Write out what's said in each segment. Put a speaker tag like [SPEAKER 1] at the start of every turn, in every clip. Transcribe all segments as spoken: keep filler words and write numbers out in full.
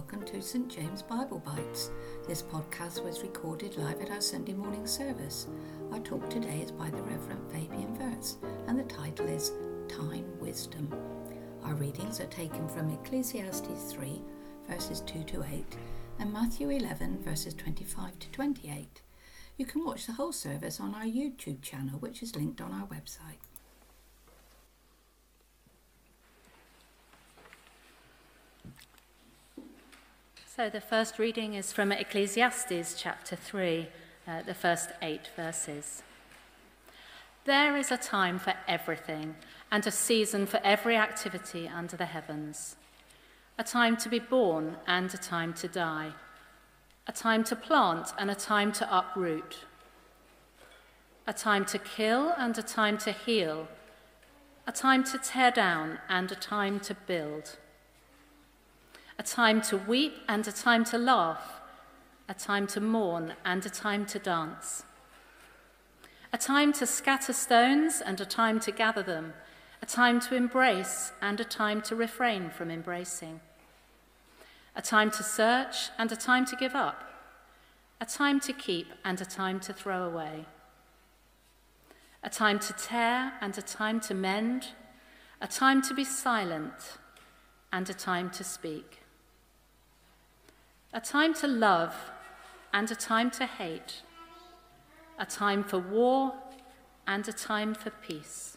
[SPEAKER 1] welcome to Saint James Bible Bites. This podcast was recorded live at our Sunday morning service. Our talk today is by the Reverend Fabian Wirtz, and the title is Time Wisdom. Our readings are taken from Ecclesiastes three, verses two to eight, and Matthew eleven, verses twenty-five to twenty-eight. You can watch the whole service on our YouTube channel, which is linked on our website.
[SPEAKER 2] So the first reading is from Ecclesiastes chapter three, uh, the first eight verses. There is a time for everything, and a season for every activity under the heavens. A time to be born and a time to die. A time to plant and a time to uproot. A time to kill and a time to heal. A time to tear down and a time to build. A time to weep and a time to laugh, a time to mourn and a time to dance. A time to scatter stones and a time to gather them, a time to embrace and a time to refrain from embracing. A time to search and a time to give up, a time to keep and a time to throw away. A time to tear and a time to mend, a time to be silent and a time to speak. A time to love and a time to hate, a time for war and a time for peace.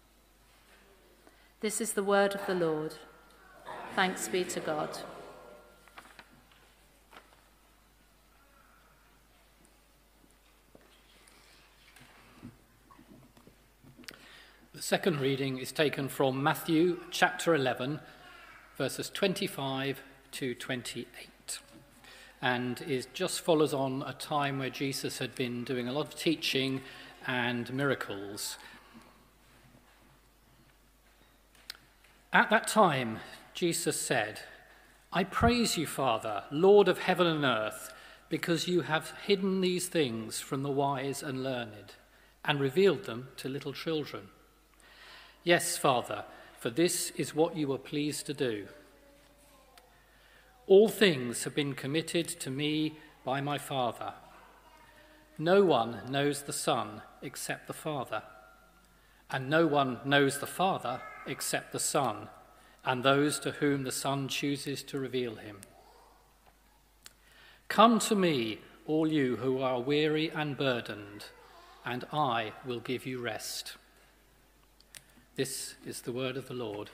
[SPEAKER 2] This is the word of the Lord. Thanks be to God.
[SPEAKER 3] The second reading is taken from Matthew chapter eleven, verses twenty-five to twenty-eight. And it just follows on a time where Jesus had been doing a lot of teaching and miracles. At that time, Jesus said, I praise you, Father, Lord of heaven and earth, because you have hidden these things from the wise and learned, and revealed them to little children. Yes, Father, for this is what you were pleased to do. All things have been committed to me by my Father. No one knows the Son except the Father, and no one knows the Father except the Son, and those to whom the Son chooses to reveal him. Come to me, all you who are weary and burdened, and I will give you rest. This is the word of the Lord.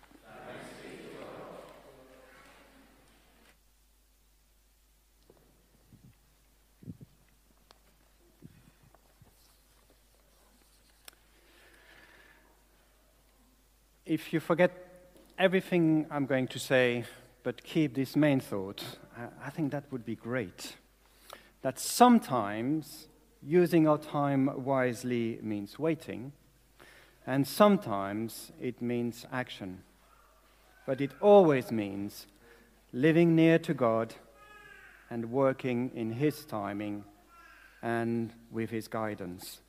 [SPEAKER 4] If you forget everything I'm going to say, but keep this main thought, I think that would be great. That sometimes using our time wisely means waiting, and sometimes it means action. But it always means living near to God and working in His timing and with His guidance.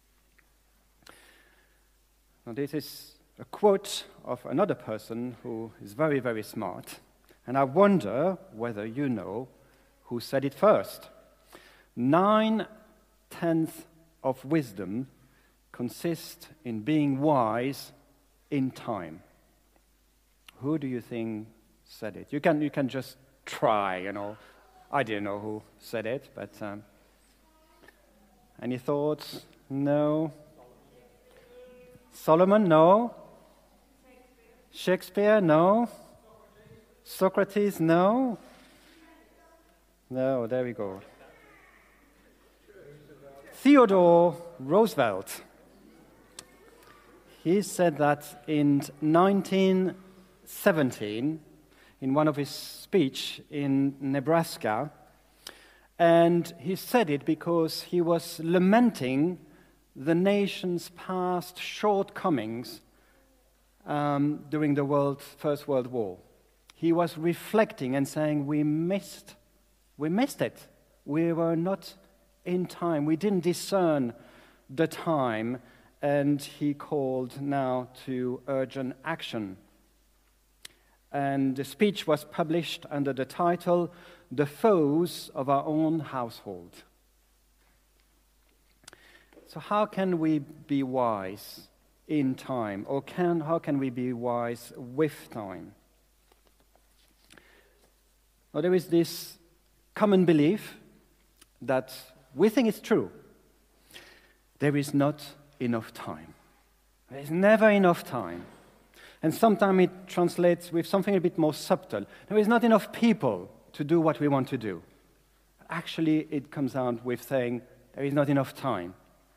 [SPEAKER 4] Now, this is a quote of another person who is very, very smart, and I wonder whether you know who said it first. Nine-tenths of wisdom consist in being wise in time. Who do you think said it? You can you can just try, you know. I didn't know who said it, but um, any thoughts? No. Solomon? No. Shakespeare? No. Socrates? No. No, there we go. Theodore Roosevelt. He said that in nineteen seventeen, in one of his speech in Nebraska, and he said it because he was lamenting the nation's past shortcomings um, during the world, First World War. He was reflecting and saying, we missed, we missed it. We were not in time. We didn't discern the time, and he called now to urgent action. and the speech was published under the title, "The Foes of Our Own Household." So how can we be wise in time, or can, how can we be wise with time? Well, there is this common belief that we think it's true. There is not enough time. There is never enough time. And sometimes it translates with something a bit more subtle. There is not enough people to do what we want to do. Actually, it comes out with saying there is not enough time.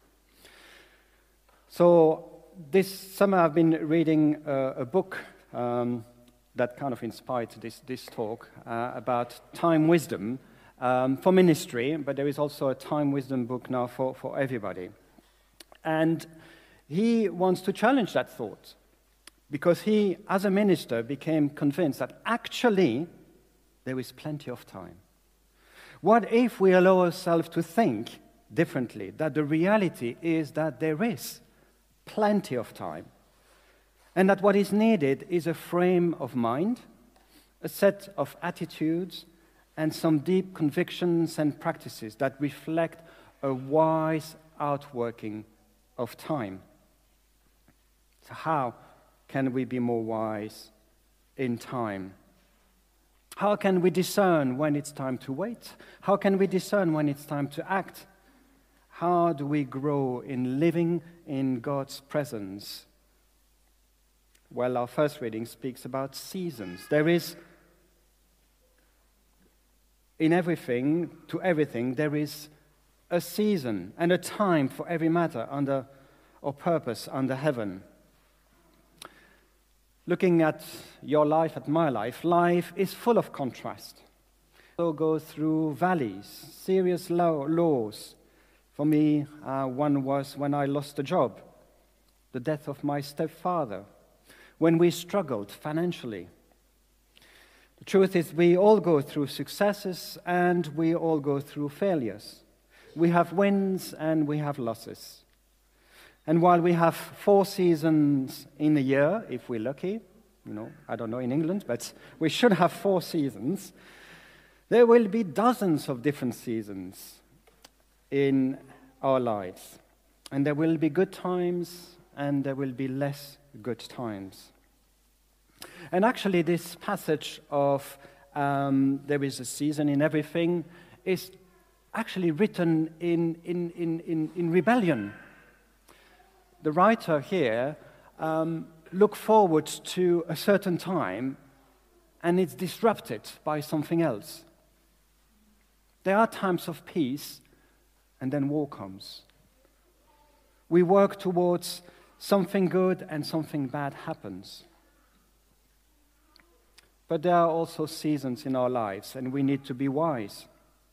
[SPEAKER 4] So this summer I've been reading uh, a book um, that kind of inspired this, this talk uh, about time wisdom um, for ministry, but there is also a time wisdom book now for, for everybody. And he wants to challenge that thought, because he, as a minister, became convinced that actually there is plenty of time. What if we allow ourselves to think differently, that the reality is that there is plenty of time, and that what is needed is a frame of mind, a set of attitudes, and some deep convictions and practices that reflect a wise outworking of time. So how can we be more wise in time? How can we discern when it's time to wait? How can we discern when it's time to act? How do we grow in living in God's presence? Well, our first reading speaks about seasons. There is, in everything, to everything, there is a season and a time for every matter under or purpose under heaven. Looking at your life, at my life, life is full of contrast. So go through valleys, serious low, lows. For me, uh, one was when I lost a job, the death of my stepfather, when we struggled financially. The truth is, we all go through successes and we all go through failures. We have wins and we have losses. And while we have four seasons in a year, if we're lucky, you know, I don't know in England, but we should have four seasons, there will be dozens of different seasons in our lives. And there will be good times and there will be less good times. And actually this passage of um, there is a season in everything is actually written in, in, in, in, in rebellion. The writer here um, look forward to a certain time and it's disrupted by something else. There are times of peace and then war comes. We work towards something good and something bad happens. But there are also seasons in our lives and we need to be wise.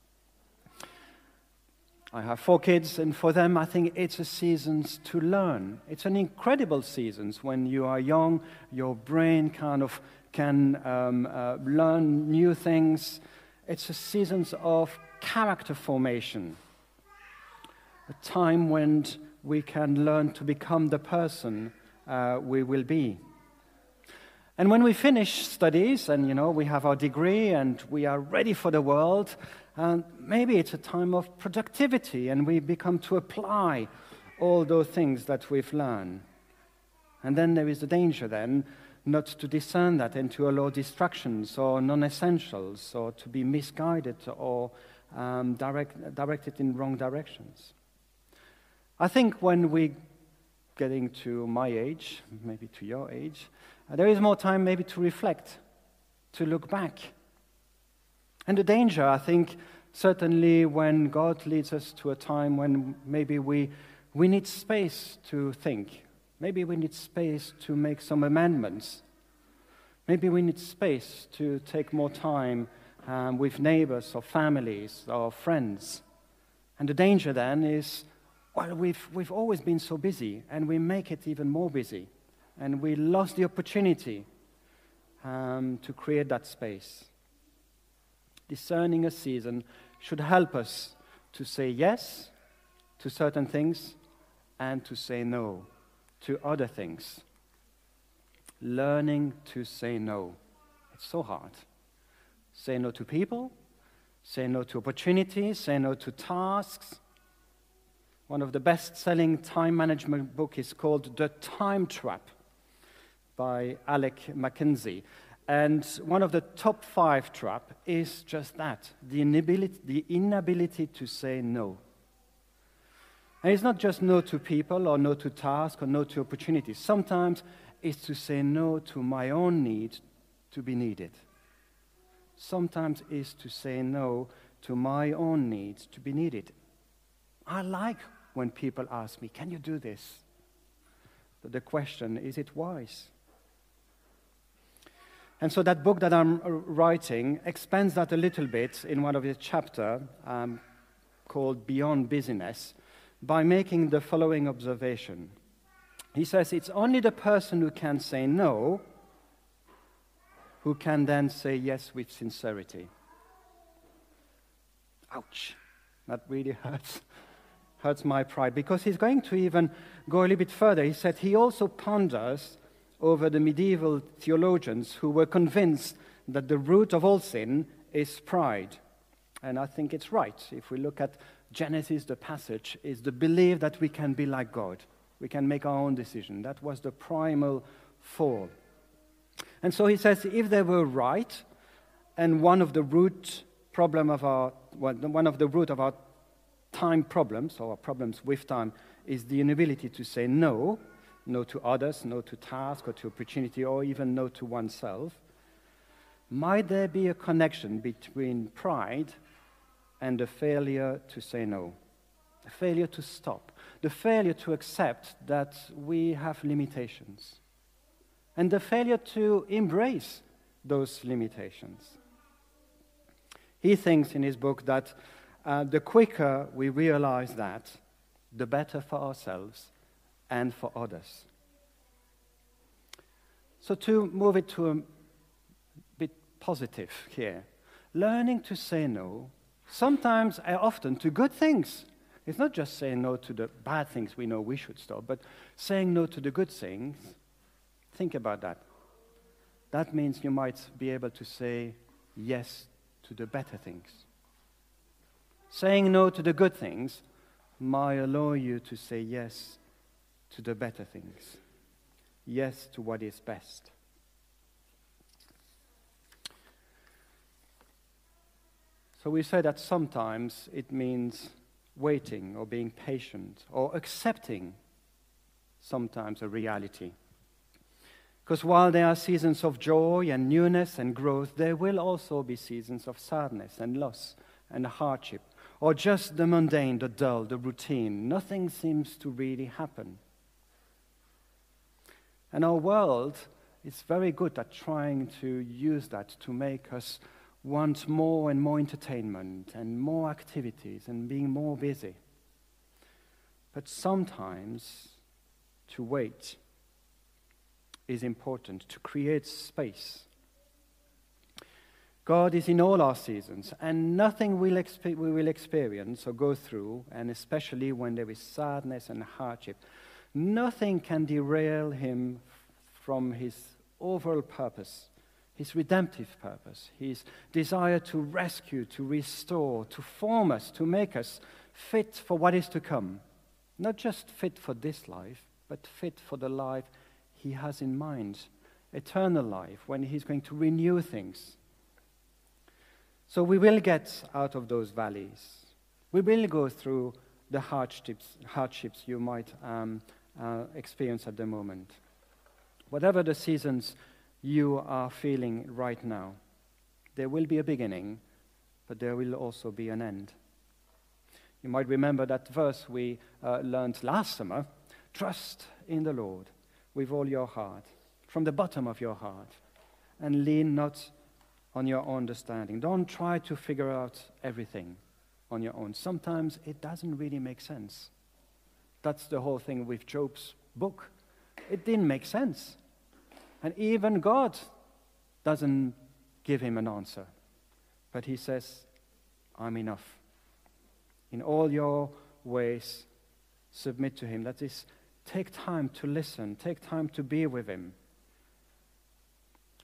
[SPEAKER 4] I have four kids, and for them, I think it's a season to learn. It's an incredible season when you are young, your brain kind of can um, uh, learn new things. It's a season of character formation, a time when we can learn to become the person uh, we will be. And when we finish studies, and you know, we have our degree, and we are ready for the world, and maybe it's a time of productivity and we become to apply all those things that we've learned. And then there is the danger then not to discern that and to allow distractions or non-essentials or to be misguided or um, direct, directed in wrong directions. I think when we're getting to my age, maybe to your age, uh, there is more time maybe to reflect, to look back. And the danger, I think, certainly when God leads us to a time when maybe we, we need space to think. Maybe we need space to make some amendments. Maybe we need space to take more time um, with neighbors or families or friends. And the danger then is, well, we've, we've always been so busy, and we make it even more busy. And we lost the opportunity um, to create that space. Discerning a season should help us to say yes to certain things and to say no to other things. Learning to say no. It's so hard. Say no to people, say no to opportunities, say no to tasks. One of the best-selling time management books is called The Time Trap by Alec McKenzie. And one of the top five traps is just that, the inability, the inability to say no. And it's not just no to people or no to tasks or no to opportunities. Sometimes it's to say no to my own need to be needed. Sometimes it's to say no to my own needs to be needed. I like when people ask me, can you do this? But the question, is it wise? And so that book that I'm writing expands that a little bit in one of the chapters um, called Beyond Busyness, by making the following observation. He says it's only the person who can say no who can then say yes with sincerity. Ouch. That really hurts. Hurts my pride, because he's going to even go a little bit further. He said he also ponders over the medieval theologians who were convinced that the root of all sin is pride. And I think it's right. If we look at Genesis, the passage, is the belief that we can be like God. We can make our own decision. That was the primal fall. And so he says, if they were right, and one of the root problem of our, one of the root of our time problems, or our problems with time, is the inability to say no, no to others, no to task or to opportunity, or even no to oneself, might there be a connection between pride and the failure to say no, the failure to stop, the failure to accept that we have limitations, and the failure to embrace those limitations? He thinks in his book that uh, the quicker we realize that, the better for ourselves and for others. So to move it to a bit positive here, learning to say no, sometimes and often to good things. It's not just saying no to the bad things we know we should stop, but saying no to the good things. Think about that. That means you might be able to say yes to the better things. Saying no to the good things might allow you to say yes to the better things. Yes to what is best. So we say that sometimes it means waiting or being patient or accepting sometimes a reality. Because while there are seasons of joy and newness and growth, there will also be seasons of sadness and loss and hardship, or just the mundane, the dull, the routine. Nothing seems to really happen. And our world is very good at trying to use that to make us want more and more entertainment and more activities and being more busy. But sometimes to wait is important, to create space. God is in all our seasons, and nothing we'll expe- we will experience or go through, and especially when there is sadness and hardship, nothing can derail him from his overall purpose, his redemptive purpose, his desire to rescue, to restore, to form us, to make us fit for what is to come. Not just fit for this life, but fit for the life he has in mind, eternal life, when he's going to renew things. So we will get out of those valleys. We will go through the hardships, hardships you might um, uh, experience at the moment. Whatever the seasons you are feeling right now, there will be a beginning, but there will also be an end. You might remember that verse we uh, learned last summer, trust in the Lord with all your heart, from the bottom of your heart, and lean not on your own understanding. Don't try to figure out everything on your own. Sometimes it doesn't really make sense. That's the whole thing with Job's book. It didn't make sense. And even God doesn't give him an answer. But he says, I'm enough. In all your ways, submit to him. That is, take time to listen. Take time to be with him.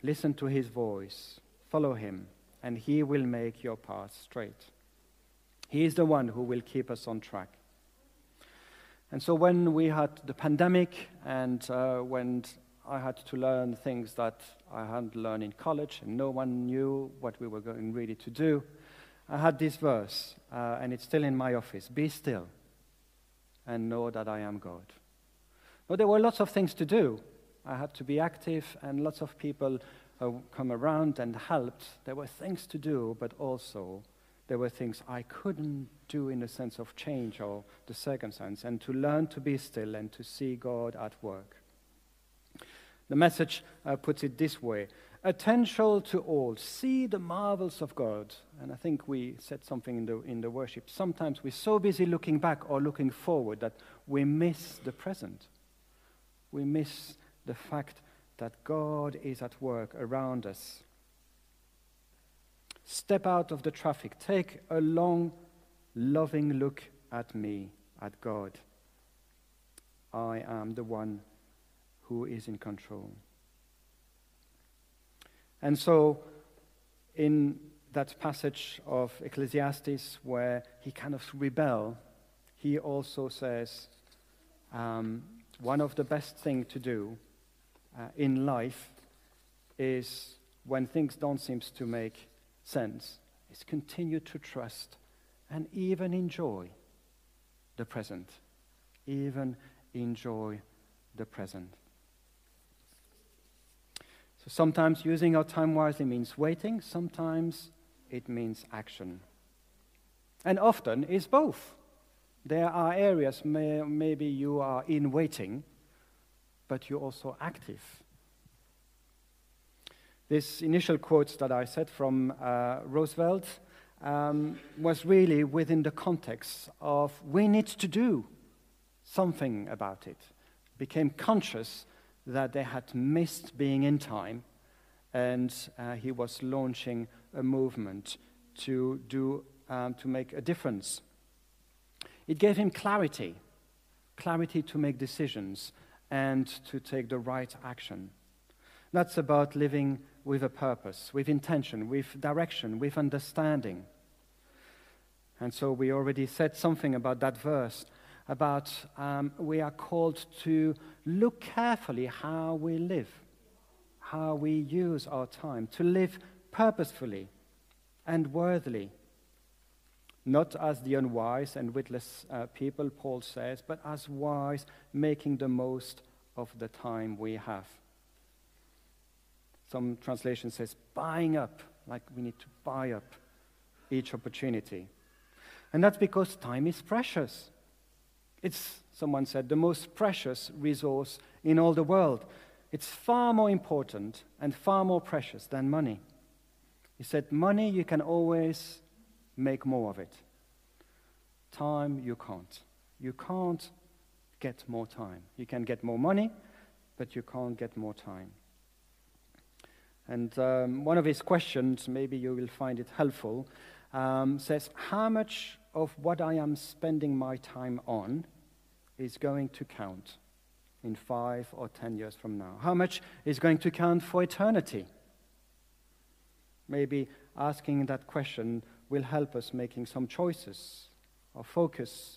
[SPEAKER 4] Listen to his voice, follow him, and he will make your path straight. He is the one who will keep us on track. And so when we had the pandemic and uh, when I had to learn things that I hadn't learned in college and no one knew what we were going really to do, I had this verse, uh, and it's still in my office. Be still and know that I am God. Now, there were lots of things to do. I had to be active, and lots of people uh, come around and helped. There were things to do, but also there were things I couldn't do in the sense of change or the circumstance, and to learn to be still and to see God at work. The message uh, puts it this way: attention to all, see the marvels of God. And I think we said something in the, in the worship. Sometimes we're so busy looking back or looking forward that we miss the present. We miss the fact that God is at work around us. Step out of the traffic. Take a long, loving look at me, at God. I am the one who is in control. And so, in that passage of Ecclesiastes where he kind of rebels, he also says, um, one of the best things to do uh, in life is, when things don't seem to make sense, is continue to trust and even enjoy the present. Even enjoy the present. So sometimes using our time wisely means waiting, sometimes it means action. And often it's both. There are areas may, maybe you are in waiting, but you're also active. This initial quote that I said from uh, Roosevelt um, was really within the context of we need to do something about it. Became conscious that they had missed being in time, and uh, he was launching a movement to do um, to make a difference. It gave him clarity, clarity to make decisions and to take the right action. That's about living with a purpose, with intention, with direction, with understanding. And so we already said something about that verse, about um, we are called to look carefully how we live, how we use our time, to live purposefully and worthily. Not as the unwise and witless uh, people, Paul says, but as wise, making the most of the time we have. Some translation says buying up, like we need to buy up each opportunity. And that's because time is precious. It's, someone said, the most precious resource in all the world. It's far more important and far more precious than money. He said, money, you can always make more of it. Time, you can't. You can't get more time. You can get more money, but you can't get more time. And um, one of his questions, maybe you will find it helpful, um, says, how much of what I am spending my time on is going to count in five or ten years from now? How much is going to count for eternity? Maybe asking that question will help us making some choices or focus.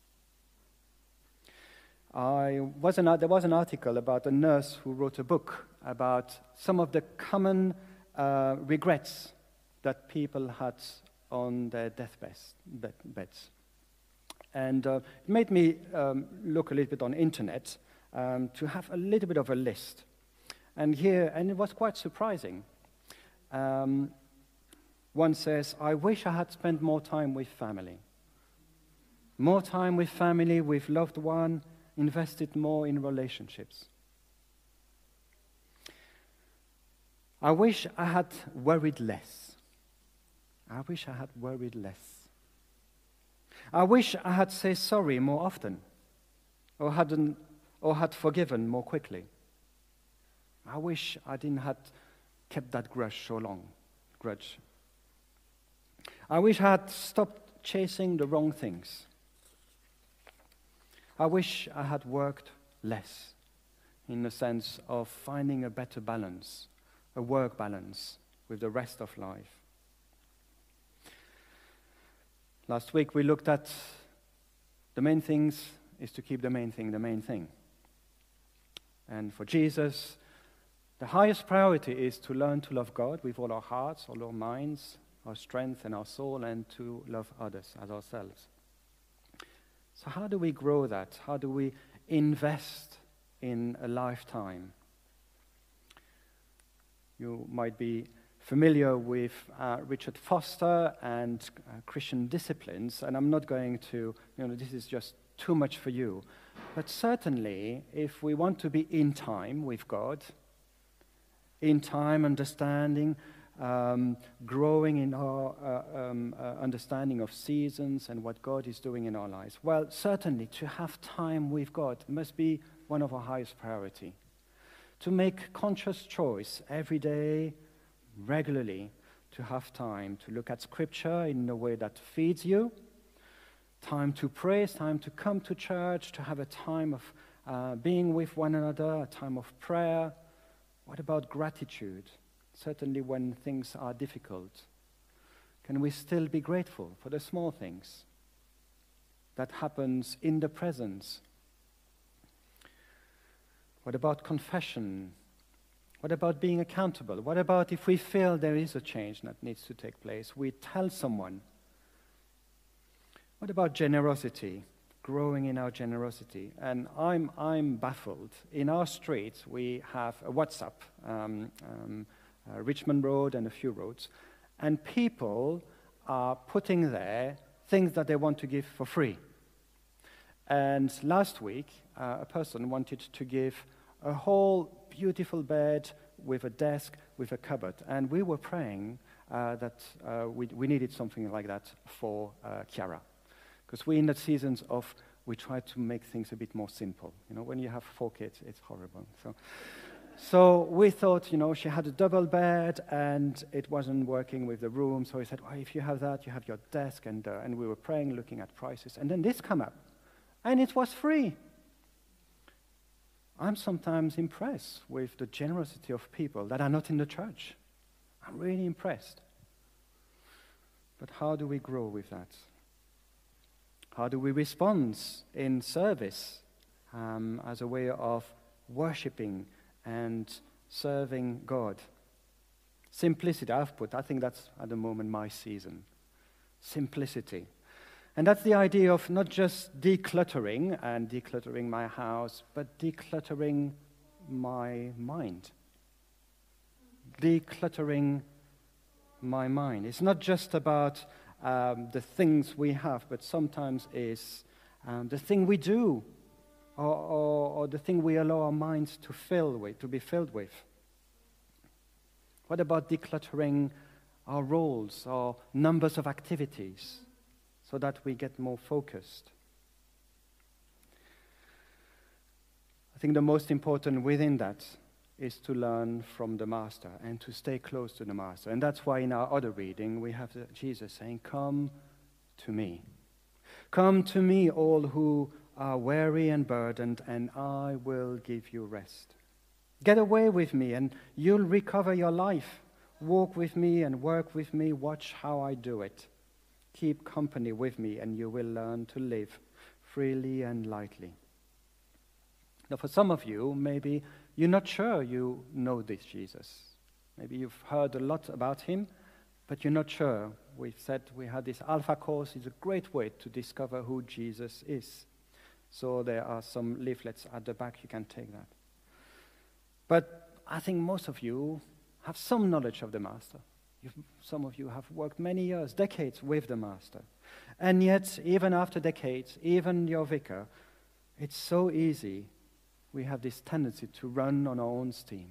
[SPEAKER 4] I was an, there was an article about a nurse who wrote a book about some of the common uh, regrets that people had on their deathbeds. Beds. And uh, it made me um, look a little bit on internet um, to have a little bit of a list. And here, and it was quite surprising. Um, one says, I wish I had spent more time with family. More time with family, with loved one, invested more in relationships. I wish I had worried less. I wish I had worried less. I wish I had said sorry more often, or hadn't, or had forgiven more quickly. I wish I didn't have kept that grudge so long. Grudge. I wish I had stopped chasing the wrong things. I wish I had worked less, in the sense of finding a better balance a work balance with the rest of life. Last week we looked at the main things is to keep the main thing the main thing. And for Jesus, the highest priority is to learn to love God with all our hearts, all our minds, our strength and our soul, and to love others as ourselves. So how do we grow that? How do we invest in a lifetime? You might be familiar with uh, Richard Foster and uh, Christian disciplines, and I'm not going to, you know, this is just too much for you. But certainly, if we want to be in time with God, in time understanding, um, growing in our uh, um, uh, understanding of seasons and what God is doing in our lives, well, certainly to have time with God must be one of our highest priority. To make conscious choice every day, regularly, to have time to look at Scripture in a way that feeds you, time to pray, time to come to church, to have a time of uh, being with one another, a time of prayer. What about gratitude? Certainly when things are difficult, can we still be grateful for the small things that happens in the presence? What about confession? What about being accountable? What about if we feel there is a change that needs to take place, we tell someone? What about generosity, growing in our generosity? And I'm, I'm baffled. In our street, we have a WhatsApp, um, um, uh, Richmond Road and a few roads, and people are putting there things that they want to give for free. And last week, uh, a person wanted to give a whole beautiful bed with a desk, with a cupboard. And we were praying uh, that uh, we, we needed something like that for uh, Chiara. Because we're in the seasons of, we try to make things a bit more simple. You know, when you have four kids, it's horrible. So, so we thought, you know, she had a double bed and it wasn't working with the room. So we said, well, if you have that, you have your desk. And, uh, and we were praying, looking at prices. And then this came up. And it was free. I'm sometimes impressed with the generosity of people that are not in the church. I'm really impressed. But how do we grow with that? How do we respond in service um, as a way of worshiping and serving God? Simplicity, I've put, I think that's at the moment my season. Simplicity. And that's the idea of not just decluttering and decluttering my house, but decluttering my mind. Decluttering my mind. It's not just about um, the things we have, but sometimes it's um, the thing we do, or, or, or the thing we allow our minds to fill with, to be filled with. What about decluttering our roles, our numbers of activities, so that we get more focused? I think the most important within that is to learn from the Master and to stay close to the Master. And that's why in our other reading we have Jesus saying, "Come to me. Come to me, all who are weary and burdened, and I will give you rest. Get away with me and you'll recover your life. Walk with me and work with me. Watch how I do it. Keep company with me and you will learn to live freely and lightly." Now, for some of you, maybe you're not sure you know this Jesus. Maybe you've heard a lot about him, but you're not sure. We've said we had this Alpha course. It's a great way to discover who Jesus is. So there are some leaflets at the back. You can take that. But I think most of you have some knowledge of the Master. You've, some of you have worked many years, decades with the Master. And yet, even after decades, even your vicar, it's so easy. We have this tendency to run on our own steam.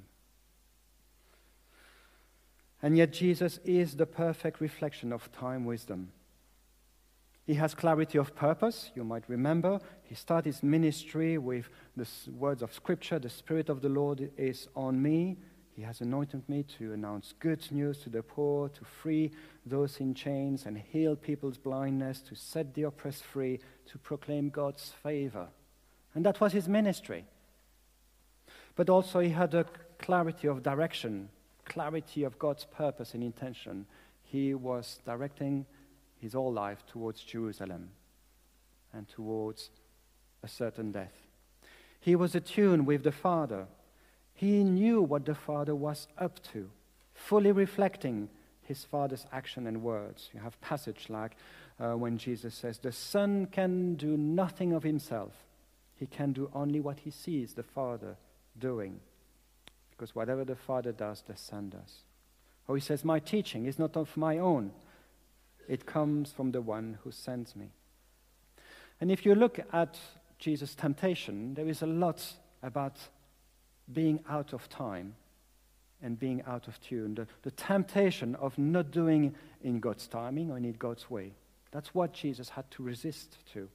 [SPEAKER 4] And yet Jesus is the perfect reflection of time wisdom. He has clarity of purpose. You might remember he started his ministry with the words of Scripture. The Spirit of the Lord is on me. He has anointed me to announce good news to the poor, to free those in chains and heal people's blindness, to set the oppressed free, to proclaim God's favor. And that was his ministry. But also he had a clarity of direction. clarity of God's purpose and intention, he was directing his whole life towards Jerusalem and towards a certain death. He was attuned with the Father. He knew what the Father was up to, fully reflecting his Father's action and words. You have passage like uh, when Jesus says, the Son can do nothing of himself. He can do only what he sees the Father doing. Because whatever the Father does, the Son does. Or he says, my teaching is not of my own. It comes from the one who sends me. And if you look at Jesus' temptation, there is a lot about being out of time and being out of tune. The, the temptation of not doing in God's timing or in God's way. That's what Jesus had to resist to.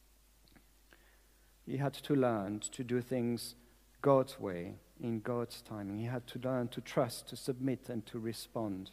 [SPEAKER 4] He had to learn to do things God's way, in God's timing. He had to learn to trust, to submit, and to respond.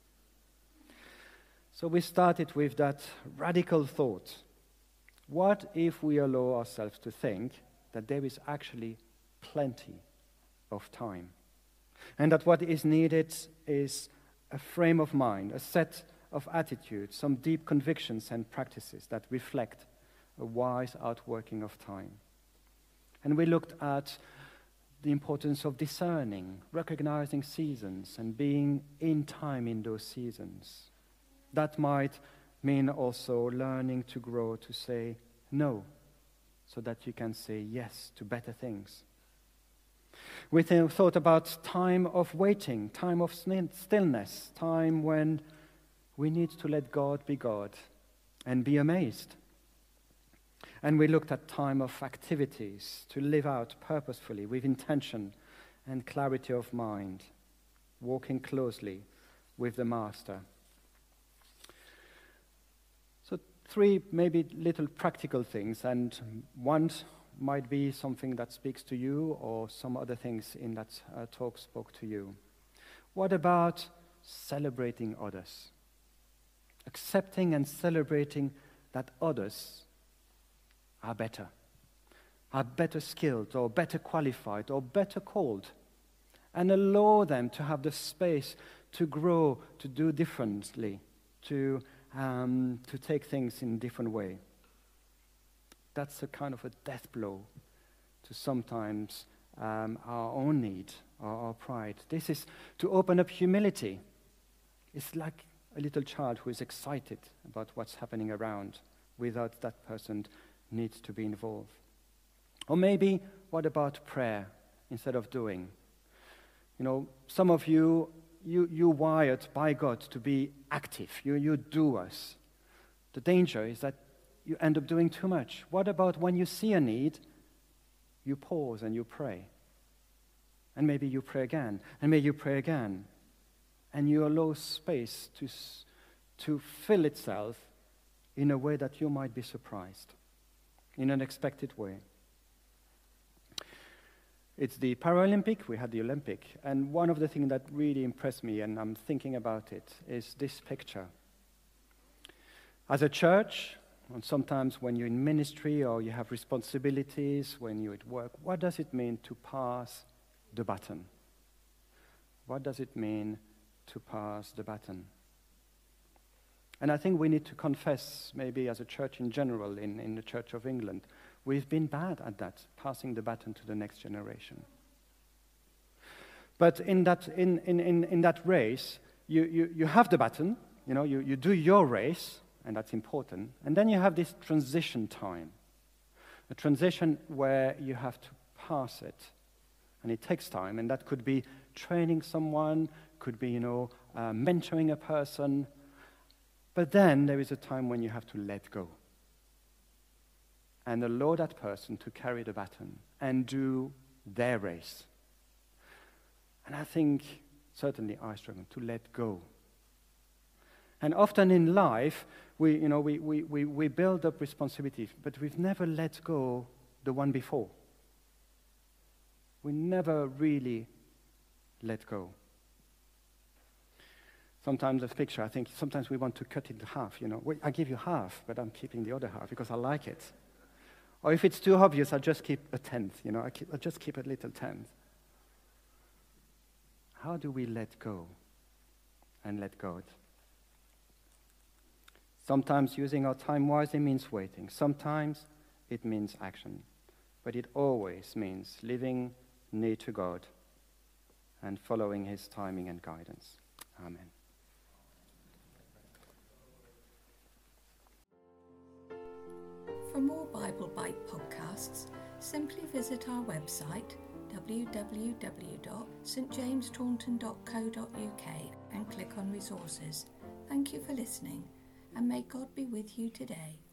[SPEAKER 4] So we started with that radical thought. What if we allow ourselves to think that there is actually plenty of time? And that what is needed is a frame of mind, a set of attitudes, some deep convictions and practices that reflect a wise outworking of time. And we looked at the importance of discerning, recognizing seasons, and being in time in those seasons. That might mean also learning to grow to say no, so that you can say yes to better things. We th- thought about time of waiting, time of stillness, time when we need to let God be God and be amazed. And we looked at time of activities to live out purposefully with intention and clarity of mind, walking closely with the Master. So three maybe little practical things, and one might be something that speaks to you, or some other things in that uh, talk spoke to you. What about celebrating others? Accepting and celebrating that others are better, are better skilled, or better qualified, or better called, and allow them to have the space to grow, to do differently, to, um, to take things in a different way. That's a kind of a death blow to sometimes um, our own need or our pride. This is to open up humility. It's like a little child who is excited about what's happening around without that person needs to be involved. Or maybe, what about prayer instead of doing? You know, some of you, you, you're wired by God to be active. You, you doers. The danger is that you end up doing too much. What about when you see a need, you pause and you pray? And maybe you pray again, and maybe you pray again. And you allow space to, to fill itself in a way that you might be surprised, in an unexpected way. It's the Paralympic, we had the Olympic, and one of the things that really impressed me, and I'm thinking about it, is this picture. As a church, and sometimes when you're in ministry or you have responsibilities, when you're at work, what does it mean to pass the baton? What does it mean to pass the baton? And I think we need to confess, maybe as a church in general, in, in the Church of England, we've been bad at that, passing the baton to the next generation. But in that, in, in, in, in that race, you, you, you have the baton, you know, you, you do your race, and that's important. And then you have this transition time, a transition where you have to pass it. And it takes time, and that could be training someone, could be, you know, uh, mentoring a person. But then there is a time when you have to let go and allow that person to carry the baton and do their race. And I think, certainly I struggle to let go. And often in life, we, you know, we, we, we, we build up responsibilities, but we've never let go the one before. We never really let go. Sometimes a picture, I think sometimes we want to cut it in half, you know. Well, I give you half, but I'm keeping the other half because I like it. Or if it's too obvious, I just keep a tenth, you know. I, keep, I just keep a little tenth. How do we let go and let God? Sometimes using our time wisely means waiting. Sometimes it means action. But it always means living near to God and following his timing and guidance. Amen.
[SPEAKER 1] For more Bible Bite podcasts, simply visit our website w w w dot st james taunton dot co dot u k and click on resources. Thank you for listening, and may God be with you today.